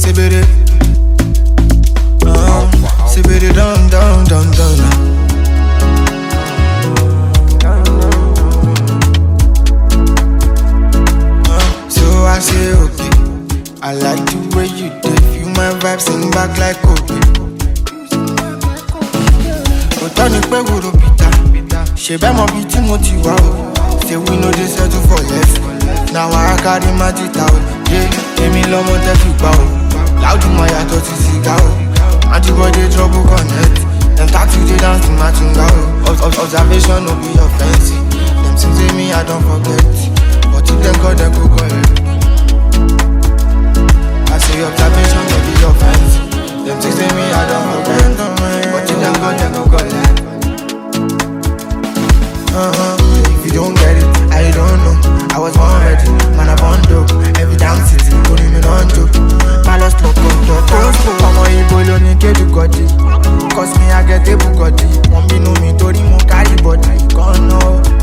Sibiri. Sibiri down. So I say okay. I like the way you did. Feel my vibes sing back like okay. Otani pe wuro pita. Shebe mo bi ti mo ti wa o. Say we no dey settle for less. Now I carry my tita o. Yeah, emi lomo te fi pa o. Loud mo yato ti siga o. Antibody trouble connect. Them tattoo they dance to my tunga o. Observation no be offensive. Them things say me I don't forget. But if them go then go correct. I say observation no be offensive. Them things say me I don't forget. But if them go then go correct. If you don't get it, I don't know. I was born ready, man I born dope. Every damn city, putting me on dope. Palace loco. Ọmọ Igbo ló ní kéjù gọdí. Cause me I get a Bugatti. Wọ́n bínú mi torí mo carry body. Gone now.